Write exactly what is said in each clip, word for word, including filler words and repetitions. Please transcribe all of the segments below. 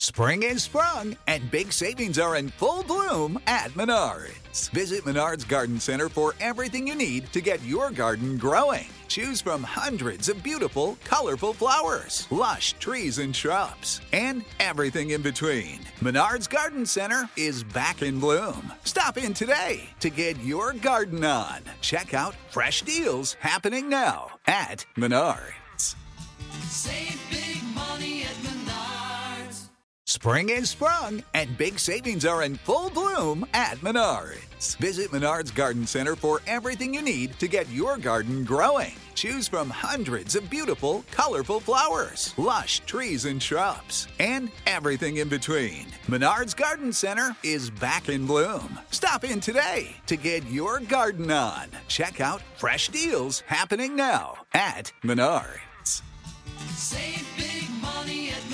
Spring is sprung, and big savings are in full bloom at Menards. Visit Menards Garden Center for everything you need to get your garden growing. Choose from hundreds of beautiful, colorful flowers, lush trees and shrubs, and everything in between. Menards Garden Center is back in bloom. Stop in today to get your garden on. Check out fresh deals happening now at Menards. Save big money at Menards. Spring is sprung, and big savings are in full bloom at Menards. Visit Menards Garden Center for everything you need to get your garden growing. Choose from hundreds of beautiful, colorful flowers, lush trees and shrubs, and everything in between. Menards Garden Center is back in bloom. Stop in today to get your garden on. Check out fresh deals happening now at Menards. Save big money at Menards.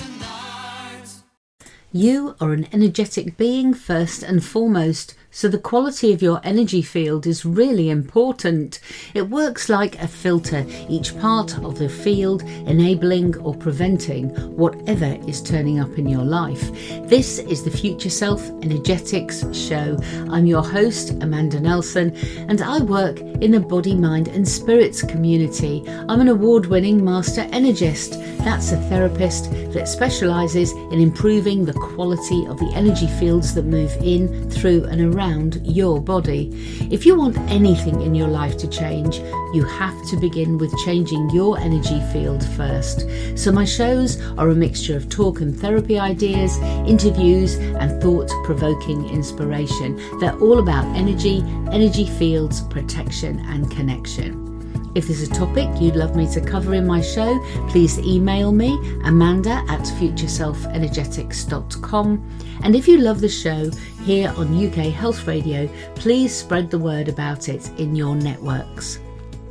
You are an energetic being first and foremost, so the quality of your energy field is really important. It works like a filter, each part of the field enabling or preventing whatever is turning up in your life. This is the Future Self Energetics Show. I'm your host, Amanda Nelson, and I work in the body, mind and spirits community. I'm an award-winning master energist. That's a therapist that specialises in improving the quality of the energy fields that move in, through and around your body. If you want anything in your life to change, you have to begin with changing your energy field first. So my shows are a mixture of talk and therapy ideas, interviews and thought-provoking inspiration. They're all about energy, energy fields, protection and connection. If there's a topic you'd love me to cover in my show, please email me, Amanda at future self energetics dot com. And if you love the show here on U K Health Radio, please spread the word about it in your networks.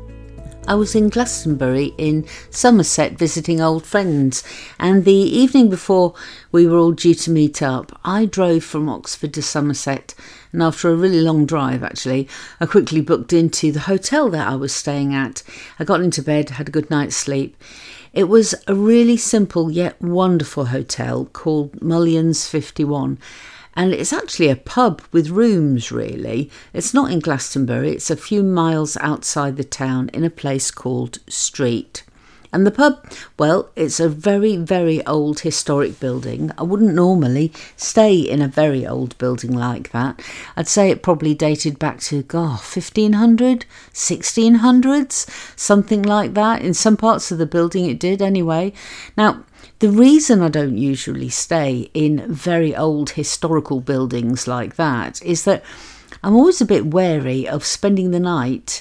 I was in Glastonbury in Somerset visiting old friends, and the evening before we were all due to meet up, I drove from Oxford to Somerset, and after a really long drive actually, I quickly booked into the hotel that I was staying at. I got into bed, had a good night's sleep. It was a really simple yet wonderful hotel called Mullion's fifty-one. And it's actually a pub with rooms, really. It's not in Glastonbury, it's a few miles outside the town in a place called Street. And the pub, well, it's a very, very old historic building. I wouldn't normally stay in a very old building like that. I'd say it probably dated back to, God, fifteen hundred, sixteen hundreds, something like that. In some parts of the building it did anyway. Now, the reason I don't usually stay in very old historical buildings like that is that I'm always a bit wary of spending the night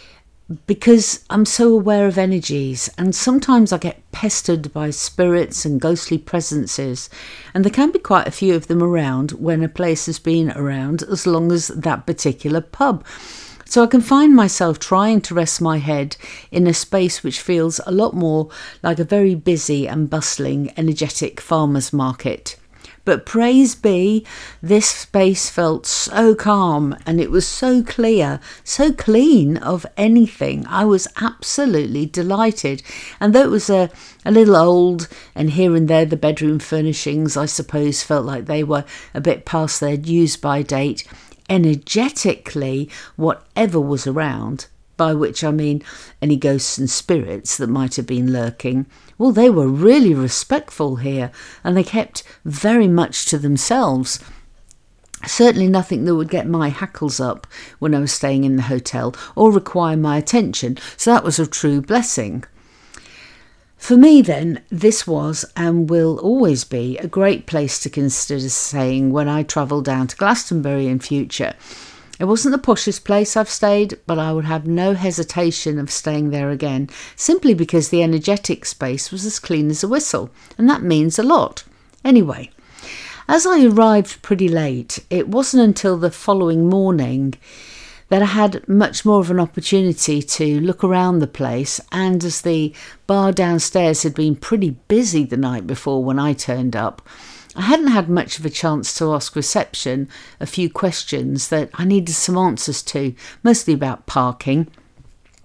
because I'm so aware of energies, and sometimes I get pestered by spirits and ghostly presences, and there can be quite a few of them around when a place has been around as long as that particular pub. So I can find myself trying to rest my head in a space which feels a lot more like a very busy and bustling, energetic farmer's market. But praise be, this space felt so calm, and it was so clear, so clean of anything. I was absolutely delighted. And though it was a, a little old, and here and there the bedroom furnishings, I suppose, felt like they were a bit past their use-by date, energetically, whatever was around, by which I mean any ghosts and spirits that might have been lurking, well, they were really respectful here, and they kept very much to themselves. Certainly nothing that would get my hackles up when I was staying in the hotel or require my attention, so that was a true blessing. For me then, this was and will always be a great place to consider staying when I travel down to Glastonbury in future. It wasn't the poshest place I've stayed, but I would have no hesitation of staying there again, simply because the energetic space was as clean as a whistle, and that means a lot. Anyway, as I arrived pretty late, it wasn't until the following morning that I had much more of an opportunity to look around the place, and as the bar downstairs had been pretty busy the night before when I turned up, I hadn't had much of a chance to ask reception a few questions that I needed some answers to, mostly about parking.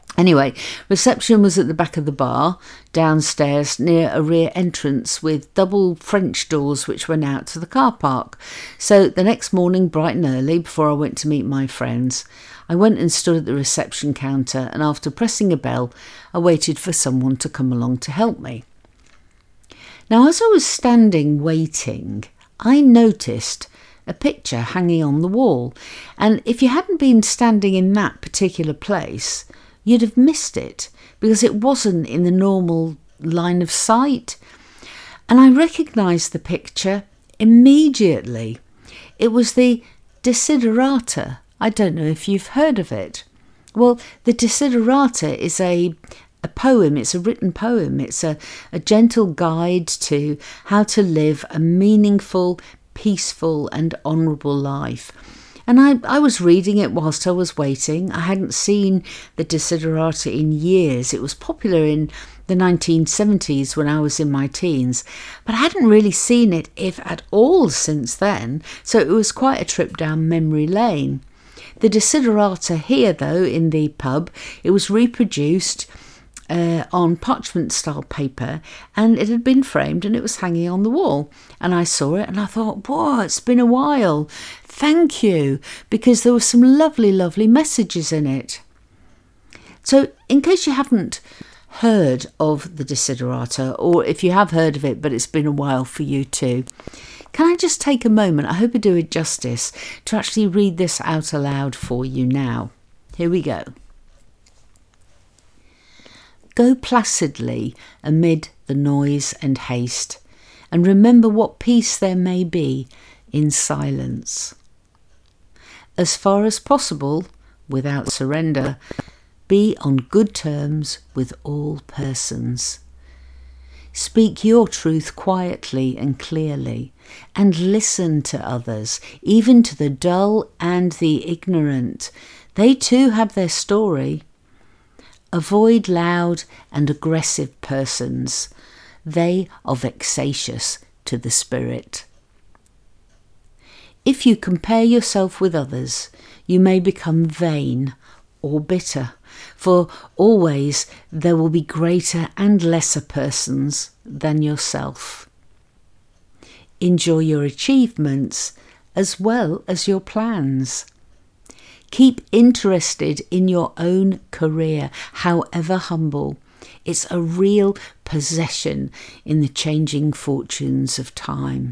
Anyway, reception was at the back of the bar, downstairs near a rear entrance with double French doors which went out to the car park. So the next morning, bright and early, before I went to meet my friends, I went and stood at the reception counter, and after pressing a bell, I waited for someone to come along to help me. Now, as I was standing waiting, I noticed a picture hanging on the wall, and if you hadn't been standing in that particular place, you'd have missed it because it wasn't in the normal line of sight. And I recognised the picture immediately. It was the Desiderata. I don't know if you've heard of it. Well, the Desiderata is a a poem. It's a written poem. It's a, a gentle guide to how to live a meaningful, peaceful and honourable life. And I, I was reading it whilst I was waiting. I hadn't seen the Desiderata in years. It was popular in the nineteen seventies when I was in my teens, but I hadn't really seen it, if at all, since then. So it was quite a trip down memory lane. The Desiderata here, though, in the pub, it was reproduced Uh, on parchment-style paper, and it had been framed and it was hanging on the wall. And I saw it and I thought, whoa, it's been a while. Thank you, because there were some lovely, lovely messages in it. So, in case you haven't heard of the Desiderata, or if you have heard of it but it's been a while for you too, can I just take a moment, I hope I do it justice, to actually read this out aloud for you now. Here we go. Go placidly amid the noise and haste, and remember what peace there may be in silence. As far as possible, without surrender, be on good terms with all persons. Speak your truth quietly and clearly, and listen to others, even to the dull and the ignorant. They too have their story. Avoid loud and aggressive persons. They are vexatious to the spirit. If you compare yourself with others, you may become vain or bitter, for always there will be greater and lesser persons than yourself. Enjoy your achievements as well as your plans. Keep interested in your own career, however humble. It's a real possession in the changing fortunes of time.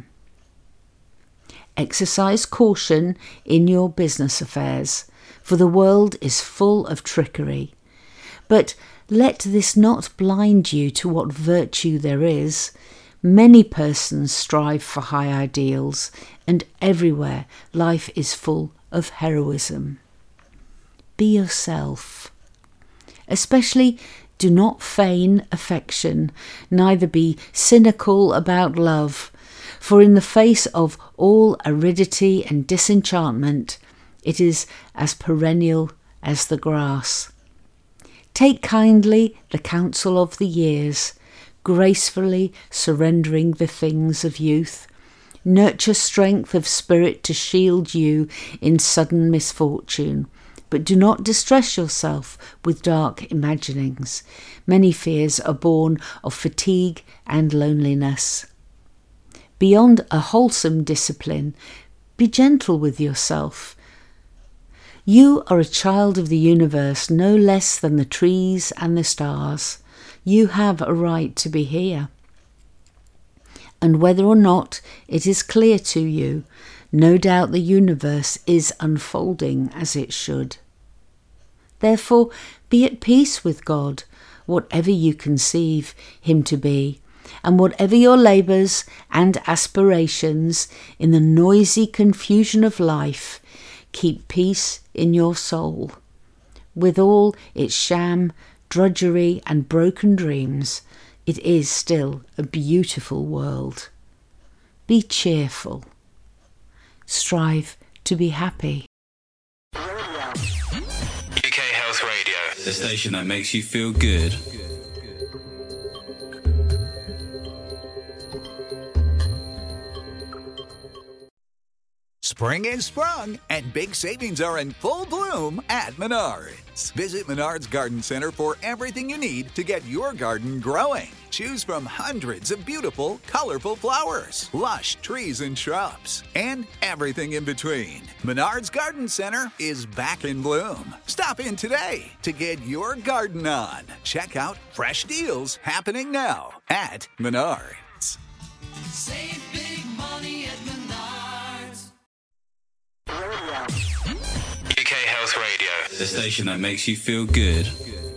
Exercise caution in your business affairs, for the world is full of trickery. But let this not blind you to what virtue there is. Many persons strive for high ideals, and everywhere life is full of heroism. Be yourself. Especially do not feign affection, neither be cynical about love, for in the face of all aridity and disenchantment, it is as perennial as the grass. Take kindly the counsel of the years, gracefully surrendering the things of youth. Nurture strength of spirit to shield you in sudden misfortune. But do not distress yourself with dark imaginings. Many fears are born of fatigue and loneliness. Beyond a wholesome discipline, be gentle with yourself. You are a child of the universe, no less than the trees and the stars. You have a right to be here. And whether or not it is clear to you, no doubt the universe is unfolding as it should. Therefore, be at peace with God, whatever you conceive him to be, and whatever your labours and aspirations in the noisy confusion of life, keep peace in your soul. With all its sham, drudgery and broken dreams, it is still a beautiful world. Be cheerful. Strive to be happy. U K Health Radio, the station that makes you feel good. Spring is sprung, and big savings are in full bloom at Menards. Visit Menards Garden Center for everything you need to get your garden growing. Choose from hundreds of beautiful, colorful flowers, lush trees and shrubs, and everything in between. Menards Garden Center is back in bloom. Stop in today to get your garden on. Check out fresh deals happening now at Menards. Save big money at Menards. U K Health Radio, the station that makes you feel good.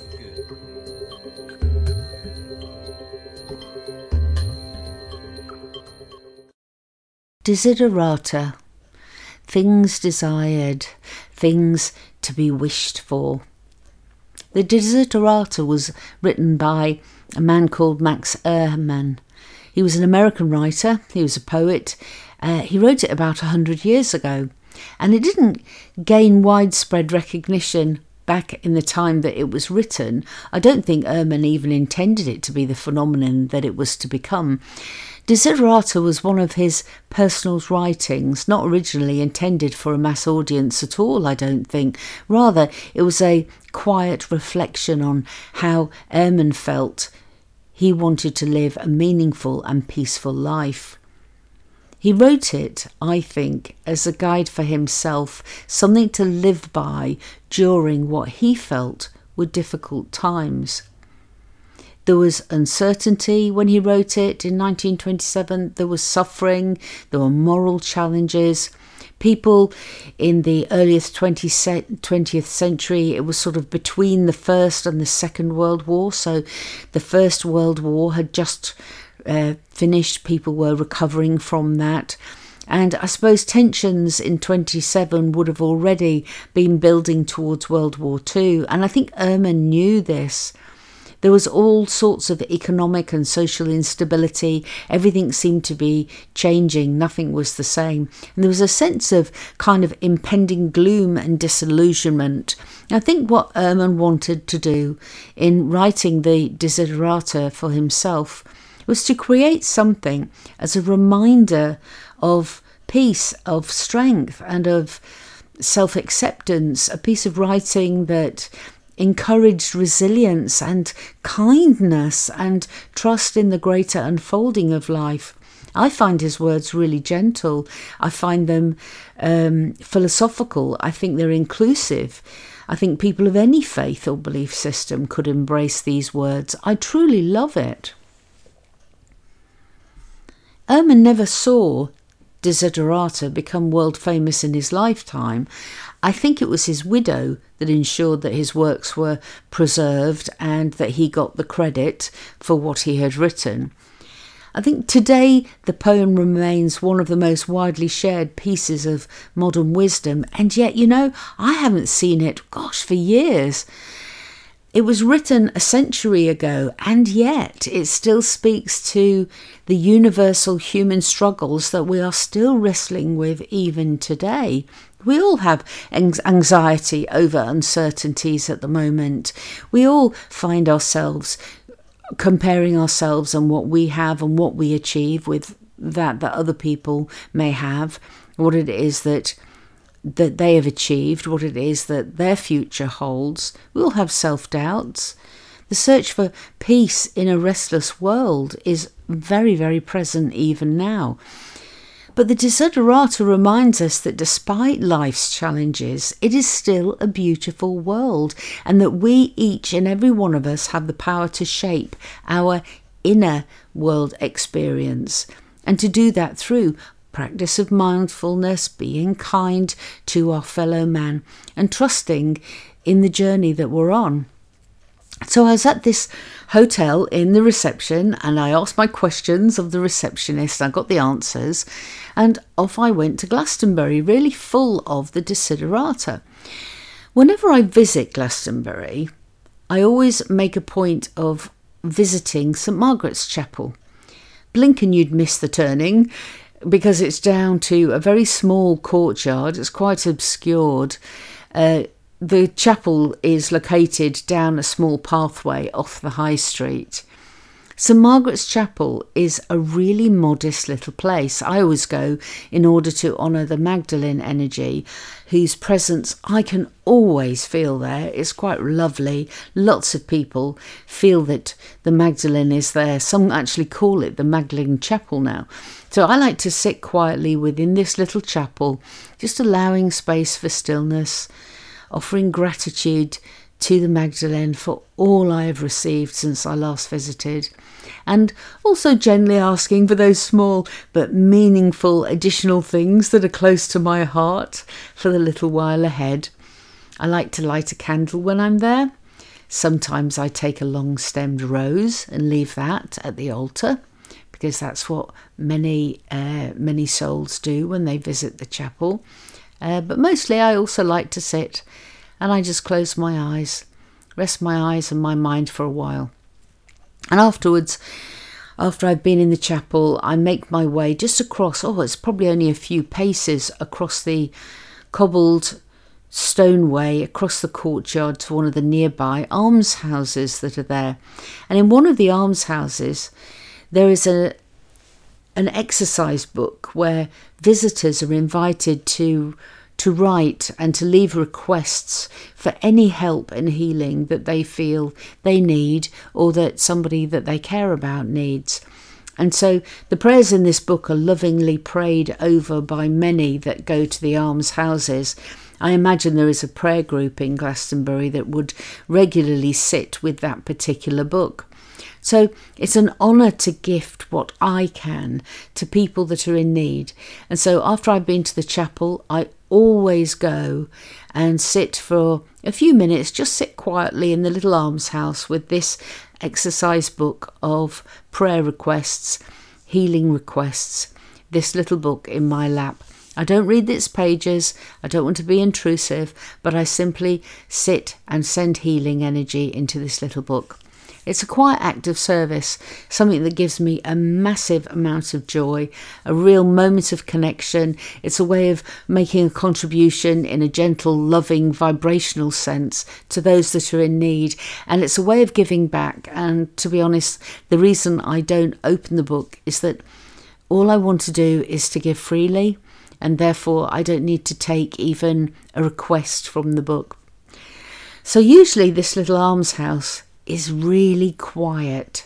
Desiderata. Things desired, things to be wished for. The Desiderata was written by a man called Max Ehrmann. He was an American writer, he was a poet. Uh, he wrote it about one hundred years ago, and it didn't gain widespread recognition back in the time that it was written. I don't think Ehrmann even intended it to be the phenomenon that it was to become. Desiderata was one of his personal writings, not originally intended for a mass audience at all, I don't think. Rather, it was a quiet reflection on how Ehrmann felt he wanted to live a meaningful and peaceful life. He wrote it, I think, as a guide for himself, something to live by during what he felt were difficult times. There was uncertainty when he wrote it in nineteen twenty-seven. There was suffering, there were moral challenges. People in the earliest twentieth century, it was sort of between the First and the Second World War. So the First World War had just uh, finished. People were recovering from that. And I suppose tensions in twenty-seven would have already been building towards World War Two. And I think Ehrmann knew this. There was all sorts of economic and social instability. Everything seemed to be changing. Nothing was the same. And there was a sense of kind of impending gloom and disillusionment. I think what Ehrmann wanted to do in writing the Desiderata for himself was to create something as a reminder of peace, of strength, and of self-acceptance, a piece of writing that encouraged resilience and kindness and trust in the greater unfolding of life. I find his words really gentle. I find them um, philosophical. I think they're inclusive. I think people of any faith or belief system could embrace these words. I truly love it. Ehrmann never saw Desiderata become world famous in his lifetime. I think it was his widow that ensured that his works were preserved and that he got the credit for what he had written. I think today the poem remains one of the most widely shared pieces of modern wisdom, and yet, you know, I haven't seen it, gosh, for years. It was written a century ago, and yet it still speaks to the universal human struggles that we are still wrestling with even today. We all have anxiety over uncertainties at the moment. We all find ourselves comparing ourselves and what we have and what we achieve with that that other people may have, what it is that that they have achieved, what it is that their future holds. We all have self-doubts. The search for peace in a restless world is very, very present even now. But the Desiderata reminds us that despite life's challenges, it is still a beautiful world, and that we, each and every one of us, have the power to shape our inner world experience, and to do that through practice of mindfulness, being kind to our fellow man, and trusting in the journey that we're on. So I was at this hotel in the reception, and I asked my questions of the receptionist. I got the answers, and off I went to Glastonbury, really full of the Desiderata. Whenever I visit Glastonbury, I always make a point of visiting St Margaret's Chapel. Blink and you'd miss the turning, because it's down to a very small courtyard. It's quite obscured. Uh, the chapel is located down a small pathway off the high street. St Margaret's Chapel is a really modest little place. I always go in order to honour the Magdalene energy, whose presence I can always feel there. It's quite lovely. Lots of people feel that the Magdalene is there. Some actually call it the Magdalene Chapel now. So I like to sit quietly within this little chapel, just allowing space for stillness, offering gratitude to the Magdalene for all I have received since I last visited, and also gently asking for those small but meaningful additional things that are close to my heart for the little while ahead. I like to light a candle when I'm there. Sometimes I take a long-stemmed rose and leave that at the altar, because that's what many uh, many souls do when they visit the chapel. Uh, but mostly I also like to sit and I just close my eyes, rest my eyes and my mind for a while. And afterwards, after I've been in the chapel, I make my way just across, oh, it's probably only a few paces across the cobbled stoneway, across the courtyard to one of the nearby almshouses that are there. And in one of the almshouses, there is a an exercise book where visitors are invited to to write and to leave requests for any help and healing that they feel they need, or that somebody that they care about needs. And so the prayers in this book are lovingly prayed over by many that go to the almshouses. I imagine there is a prayer group in Glastonbury that would regularly sit with that particular book. So it's an honour to gift what I can to people that are in need. And so after I've been to the chapel, I always go and sit for a few minutes, just sit quietly in the little almshouse with this exercise book of prayer requests, healing requests, this little book in my lap. I don't read its pages, I don't want to be intrusive, but I simply sit and send healing energy into this little book. It's a quiet act of service, something that gives me a massive amount of joy, a real moment of connection. It's a way of making a contribution in a gentle, loving, vibrational sense to those that are in need. And it's a way of giving back. And to be honest, the reason I don't open the book is that all I want to do is to give freely, and therefore I don't need to take even a request from the book. So usually this little almshouse is really quiet.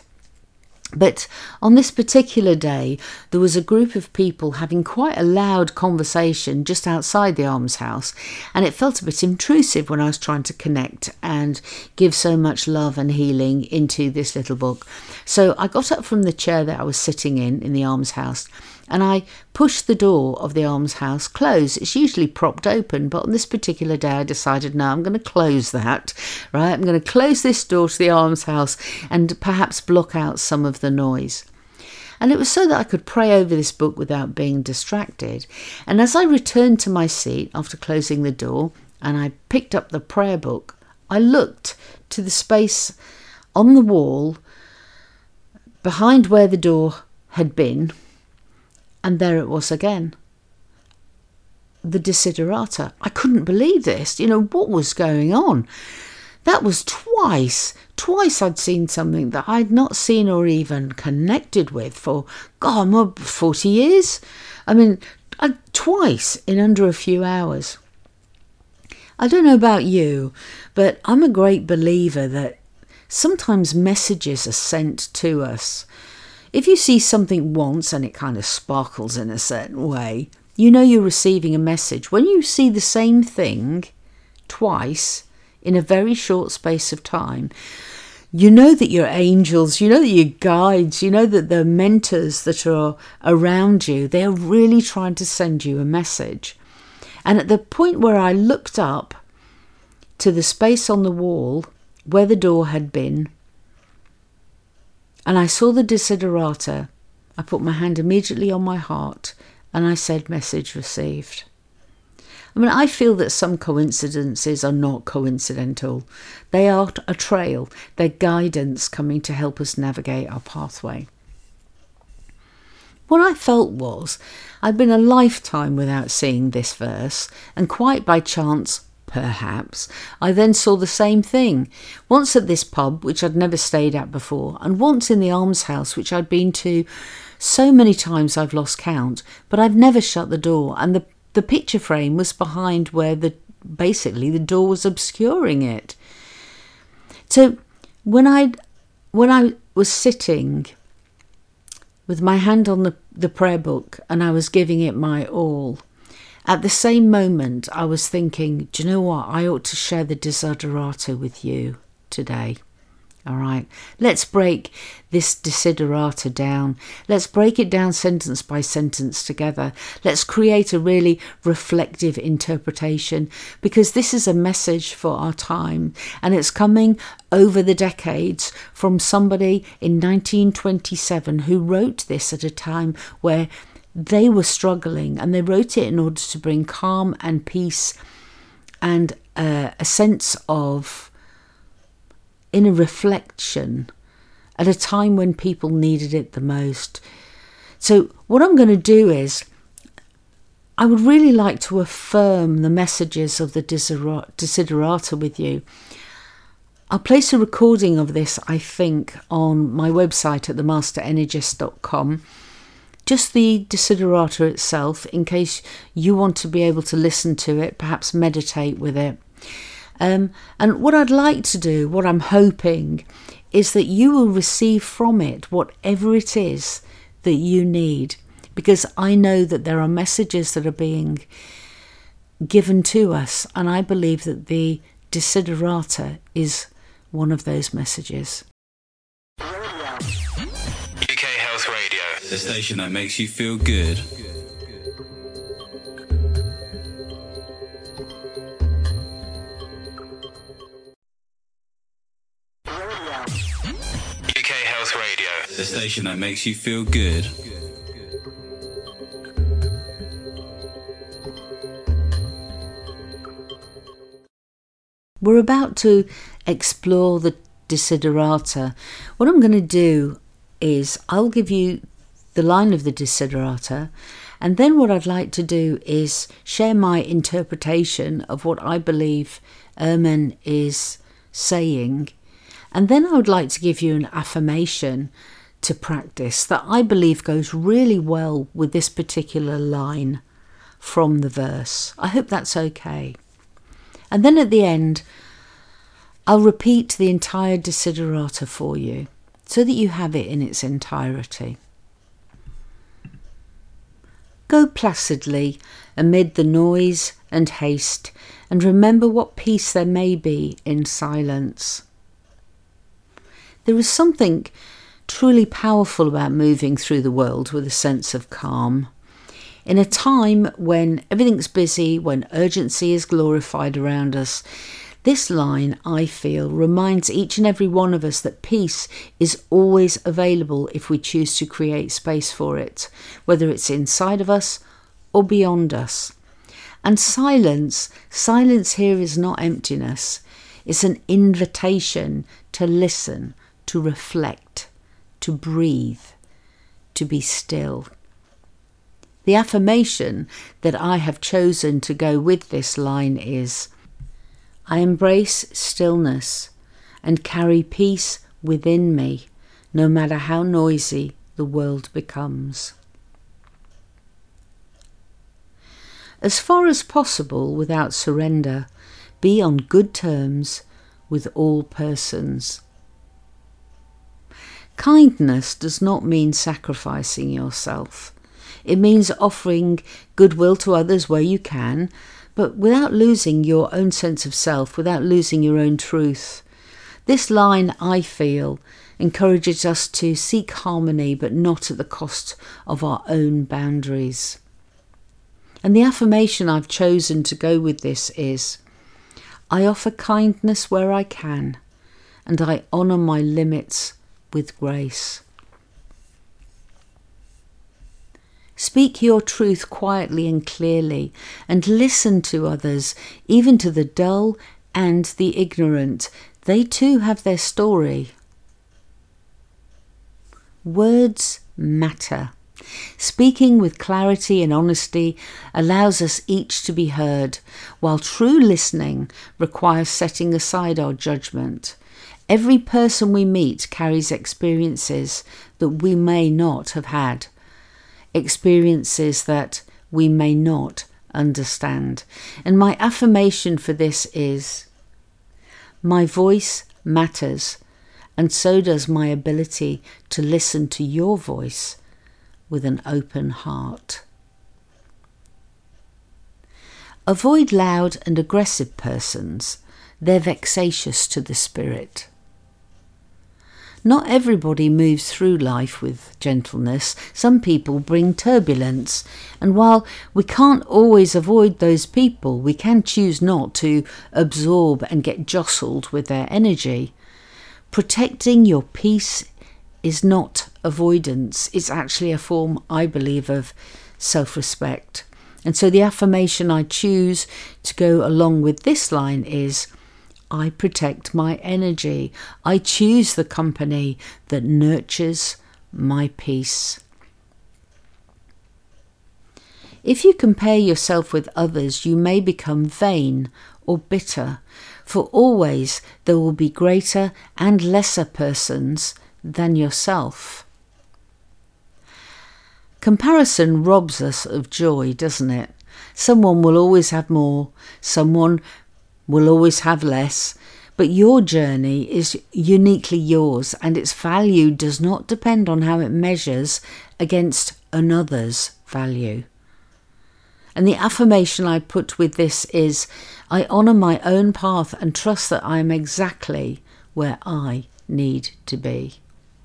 But on this particular day, there was a group of people having quite a loud conversation just outside the almshouse, and it felt a bit intrusive when I was trying to connect and give so much love and healing into this little book. So I got up from the chair that I was sitting in, in the almshouse, and I pushed the door of the almshouse closed. It's usually propped open, but on this particular day I decided, no, I'm going to close that, right? I'm going to close this door to the almshouse and perhaps block out some of the noise. And it was so that I could pray over this book without being distracted. And as I returned to my seat after closing the door and I picked up the prayer book, I looked to the space on the wall behind where the door had been, and there it was again. The Desiderata. I couldn't believe this. You know, what was going on? That was twice. Twice I'd seen something that I'd not seen or even connected with for, God, more forty years. I mean, I, twice in under a few hours. I don't know about you, but I'm a great believer that sometimes messages are sent to us. If you see something once and it kind of sparkles in a certain way, you know you're receiving a message. When you see the same thing twice in a very short space of time, you know that your angels, you know that your guides, you know that the mentors that are around you, they're really trying to send you a message. And at the point where I looked up to the space on the wall where the door had been, and I saw the Desiderata, I put my hand immediately on my heart and I said, message received. I mean, I feel that some coincidences are not coincidental. They are a trail, they're guidance coming to help us navigate our pathway. What I felt was, I'd been a lifetime without seeing this verse, and quite by chance, perhaps, I then saw the same thing, once at this pub, which I'd never stayed at before, and once in the almshouse, which I'd been to so many times I've lost count, but I've never shut the door, and the, the picture frame was behind where the basically the door was obscuring it. So when I when I was sitting with my hand on the, the prayer book and I was giving it my all, at the same moment I was thinking, do you know what, I ought to share the desiderata with you today. All right, let's break this desiderata down. Let's break it down sentence by sentence together. Let's create a really reflective interpretation, because this is a message for our time, and it's coming over the decades from somebody in nineteen twenty-seven who wrote this at a time where they were struggling, and they wrote it in order to bring calm and peace and uh, a sense of inner reflection at a time when people needed it the most. So what I'm going to do is, I would really like to affirm the messages of the desiderata with you. I'll place a recording of this, I think, on my website at the master energist dot com. Just the desiderata itself, in case you want to be able to listen to it, perhaps meditate with it. Um, and what I'd like to do, what I'm hoping, is that you will receive from it whatever it is that you need, because I know that there are messages that are being given to us, and I believe that the desiderata is one of those messages. U K Health Radio, the station that makes you feel good. U K Health Radio, the station that makes you feel good. We're about to explore the desiderata. What I'm going to do is I'll give you the line of the desiderata, and then what I'd like to do is share my interpretation of what I believe Ehrman is saying. And then I would like to give you an affirmation to practice that I believe goes really well with this particular line from the verse. I hope that's okay. And then at the end, I'll repeat the entire desiderata for you so that you have it in its entirety. Go placidly amid the noise and haste, and remember what peace there may be in silence. There is something truly powerful about moving through the world with a sense of calm. In a time when everything's busy, when urgency is glorified around us, this line, I feel, reminds each and every one of us that peace is always available if we choose to create space for it, whether it's inside of us or beyond us. And silence, silence here is not emptiness. It's an invitation to listen, to reflect, to breathe, to be still. The affirmation that I have chosen to go with this line is, I embrace stillness and carry peace within me, no matter how noisy the world becomes. As far as possible, without surrender, be on good terms with all persons. Kindness does not mean sacrificing yourself. It means offering goodwill to others where you can, but without losing your own sense of self, without losing your own truth. This line, I feel, encourages us to seek harmony, but not at the cost of our own boundaries. And the affirmation I've chosen to go with this is, I offer kindness where I can, and I honour my limits with grace. Speak your truth quietly and clearly, and listen to others, even to the dull and the ignorant. They too have their story. Words matter. Speaking with clarity and honesty allows us each to be heard, while true listening requires setting aside our judgment. Every person we meet carries experiences that we may not have had, experiences that we may not understand. And my affirmation for this is, my voice matters, and so does my ability to listen to your voice with an open heart. Avoid loud and aggressive persons. They're vexatious to the spirit. Not everybody moves through life with gentleness. Some people bring turbulence, and while we can't always avoid those people, we can choose not to absorb and get jostled with their energy. Protecting your peace is not avoidance. It's actually a form, I believe, of self-respect. And so the affirmation I choose to go along with this line is, I protect my energy. I choose the company that nurtures my peace. If you compare yourself with others, you may become vain or bitter, for always there will be greater and lesser persons than yourself. Comparison robs us of joy, doesn't it? Someone will always have more, someone will always have less, but your journey is uniquely yours, and its value does not depend on how it measures against another's value. And the affirmation I put with this is, I honour my own path and trust that I am exactly where I need to be.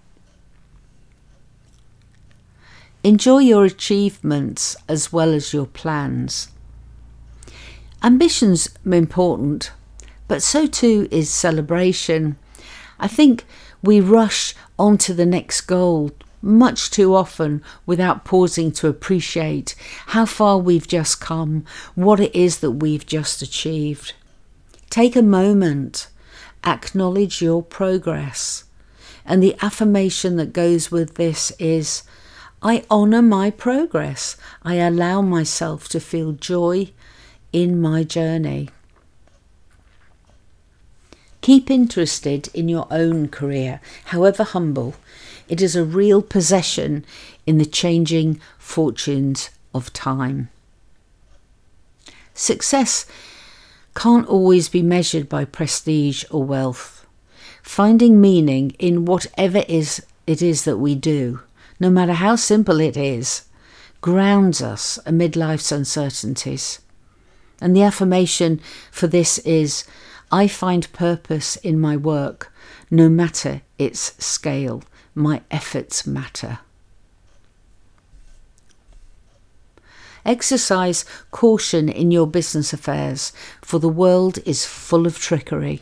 Enjoy your achievements as well as your plans. Ambition's important, but so too is celebration. I think we rush on to the next goal much too often without pausing to appreciate how far we've just come, what it is that we've just achieved. Take a moment, acknowledge your progress. And the affirmation that goes with this is, I honour my progress. I allow myself to feel joy in my journey. Keep interested in your own career, however humble. It is a real possession in the changing fortunes of time. Success can't always be measured by prestige or wealth. Finding meaning in whatever is it is that we do, no matter how simple it is, grounds us amid life's uncertainties. And the affirmation for this is, I find purpose in my work, no matter its scale. My efforts matter. Exercise caution in your business affairs, for the world is full of trickery.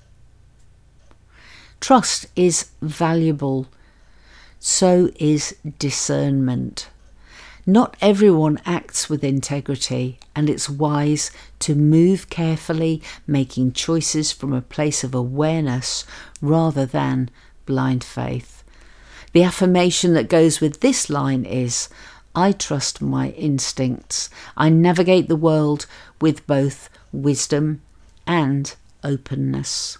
Trust is valuable, so is discernment. Not everyone acts with integrity, and it's wise to move carefully, making choices from a place of awareness rather than blind faith. The affirmation that goes with this line is, I trust my instincts. I navigate the world with both wisdom and openness.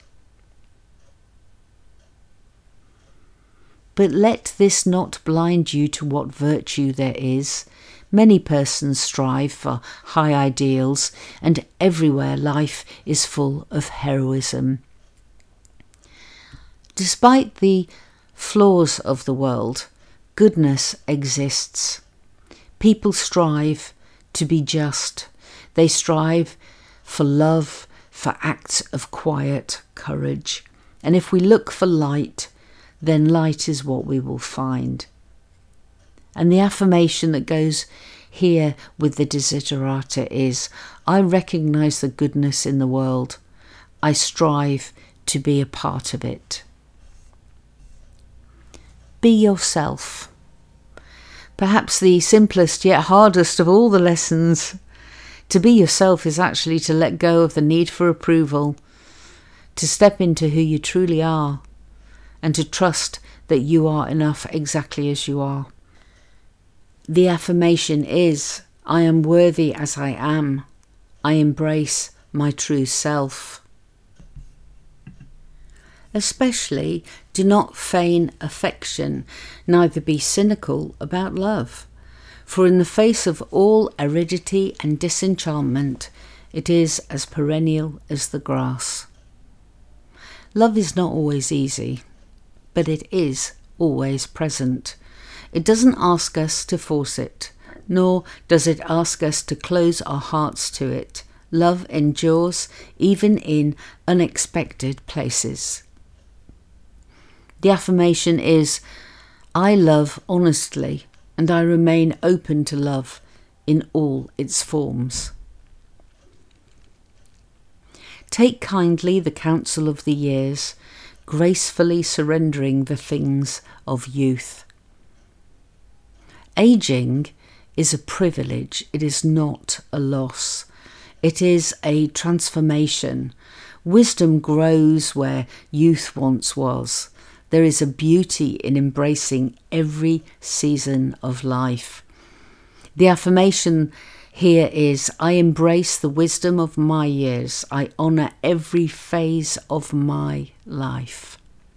But let this not blind you to what virtue there is. Many persons strive for high ideals, and everywhere life is full of heroism. Despite the flaws of the world, goodness exists. People strive to be just. They strive for love, for acts of quiet courage. And if we look for light, then light is what we will find. And the affirmation that goes here with the desiderata is, I recognise the goodness in the world. I strive to be a part of it. Be yourself. Perhaps the simplest yet hardest of all the lessons. To be yourself is actually to let go of the need for approval, to step into who you truly are, and to trust that you are enough exactly as you are. The affirmation is, I am worthy as I am. I embrace my true self. Especially, do not feign affection, neither be cynical about love. For in the face of all aridity and disenchantment, it is as perennial as the grass. Love is not always easy, but it is always present. It doesn't ask us to force it, nor does it ask us to close our hearts to it. Love endures even in unexpected places. The affirmation is, I love honestly, and I remain open to love in all its forms. Take kindly the counsel of the years, gracefully surrendering the things of youth. Aging is a privilege, it is not a loss. It is a transformation. Wisdom grows where youth once was. There is a beauty in embracing every season of life. The affirmation here is, I embrace the wisdom of my years. I honour every phase of my life.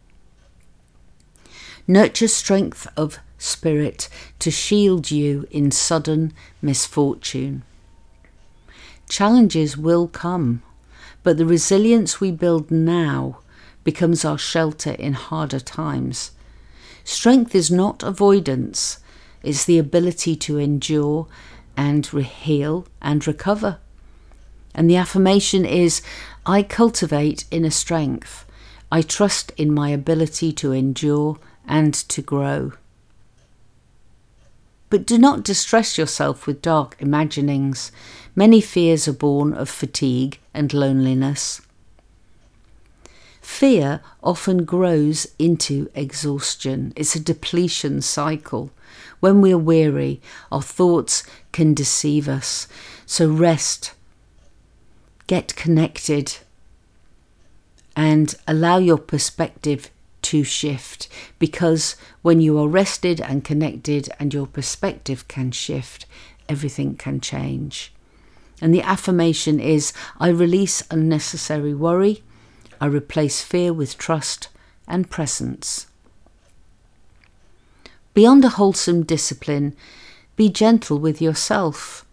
Nurture strength of spirit to shield you in sudden misfortune. Challenges will come, but the resilience we build now becomes our shelter in harder times. Strength is not avoidance, it's the ability to endure and re- heal and recover. And the affirmation is, I cultivate inner strength. I trust in my ability to endure and to grow. But do not distress yourself with dark imaginings. Many fears are born of fatigue and loneliness. Fear often grows into exhaustion. It's a depletion cycle. When we are weary, our thoughts can deceive us. So rest, get connected, and allow your perspective to shift. Because when you are rested and connected and your perspective can shift, everything can change. And the affirmation is, I release unnecessary worry. I replace fear with trust and presence. Beyond a wholesome discipline, be gentle with yourself.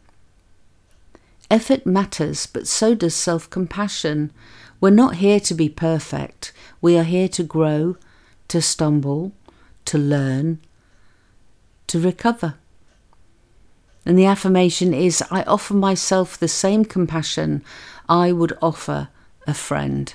Effort matters, but so does self-compassion. We're not here to be perfect. We are here to grow, to stumble, to learn, to recover. And the affirmation is, I offer myself the same compassion I would offer a friend.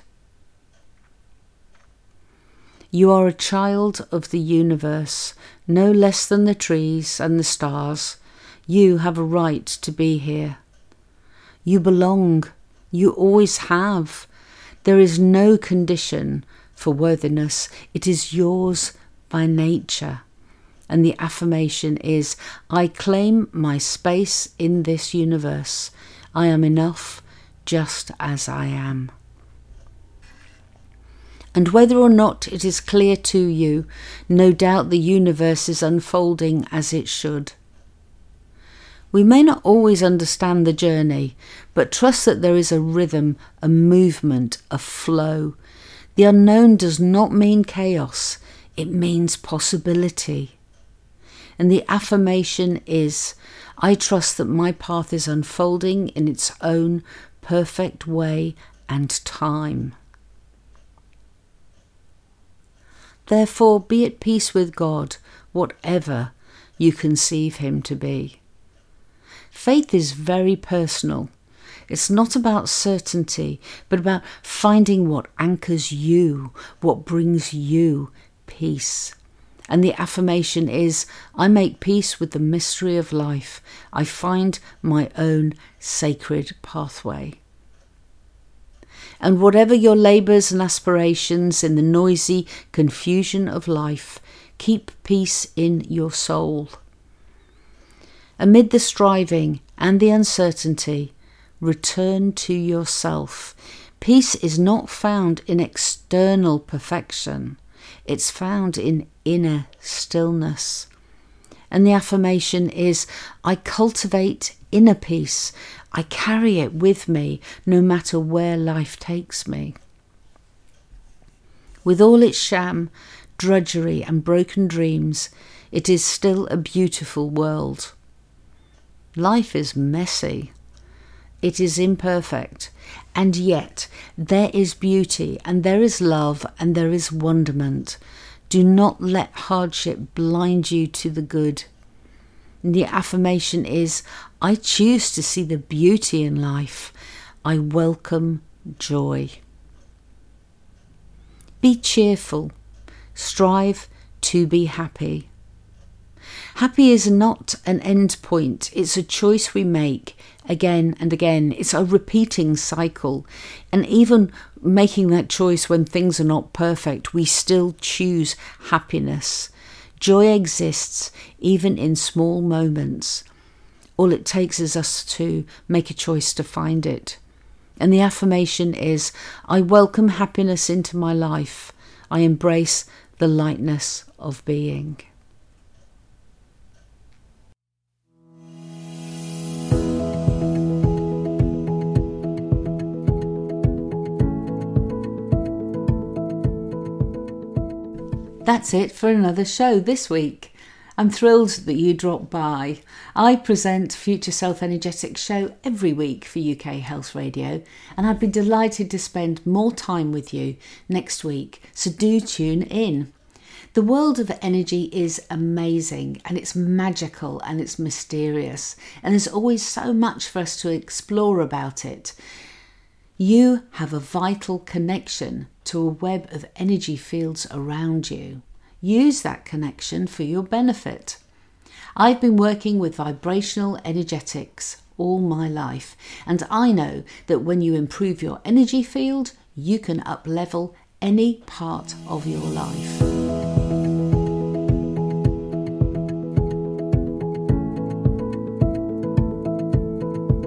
You are a child of the universe, no less than the trees and the stars. You have a right to be here. You belong. You always have. There is no condition for worthiness. It is yours by nature. And the affirmation is, I claim my space in this universe. I am enough just as I am. And whether or not it is clear to you, no doubt the universe is unfolding as it should. We may not always understand the journey, but trust that there is a rhythm, a movement, a flow. The unknown does not mean chaos, it means possibility. And the affirmation is, I trust that my path is unfolding in its own perfect way and time. Therefore, be at peace with God, whatever you conceive him to be. Faith is very personal. It's not about certainty, but about finding what anchors you, what brings you peace. And the affirmation is, I make peace with the mystery of life. I find my own sacred pathway. And whatever your labours and aspirations in the noisy confusion of life, keep peace in your soul. Amid the striving and the uncertainty, return to yourself. Peace is not found in external perfection. It's found in inner stillness. And the affirmation is, I cultivate inner peace. I carry it with me no matter where life takes me. With all its sham, drudgery and broken dreams, it is still a beautiful world. Life is messy. It is imperfect. And yet there is beauty and there is love and there is wonderment. Do not let hardship blind you to the good. And the affirmation is, I choose to see the beauty in life. I welcome joy. Be cheerful. Strive to be happy. Happy is not an end point. It's a choice we make again and again. It's a repeating cycle. And even making that choice when things are not perfect, we still choose happiness. Joy exists even in small moments. All it takes is us to make a choice to find it. And the affirmation is, I welcome happiness into my life. I embrace the lightness of being. That's it for another show this week. I'm thrilled that you dropped by. I present Future Self Energetics show every week for U K Health Radio, and I'd be delighted to spend more time with you next week, so do tune in. The world of energy is amazing, and it's magical and it's mysterious, and there's always so much for us to explore about it. You have a vital connection to a web of energy fields around you. Use that connection for your benefit. I've been working with vibrational energetics all my life, and I know that when you improve your energy field, you can up-level any part of your life.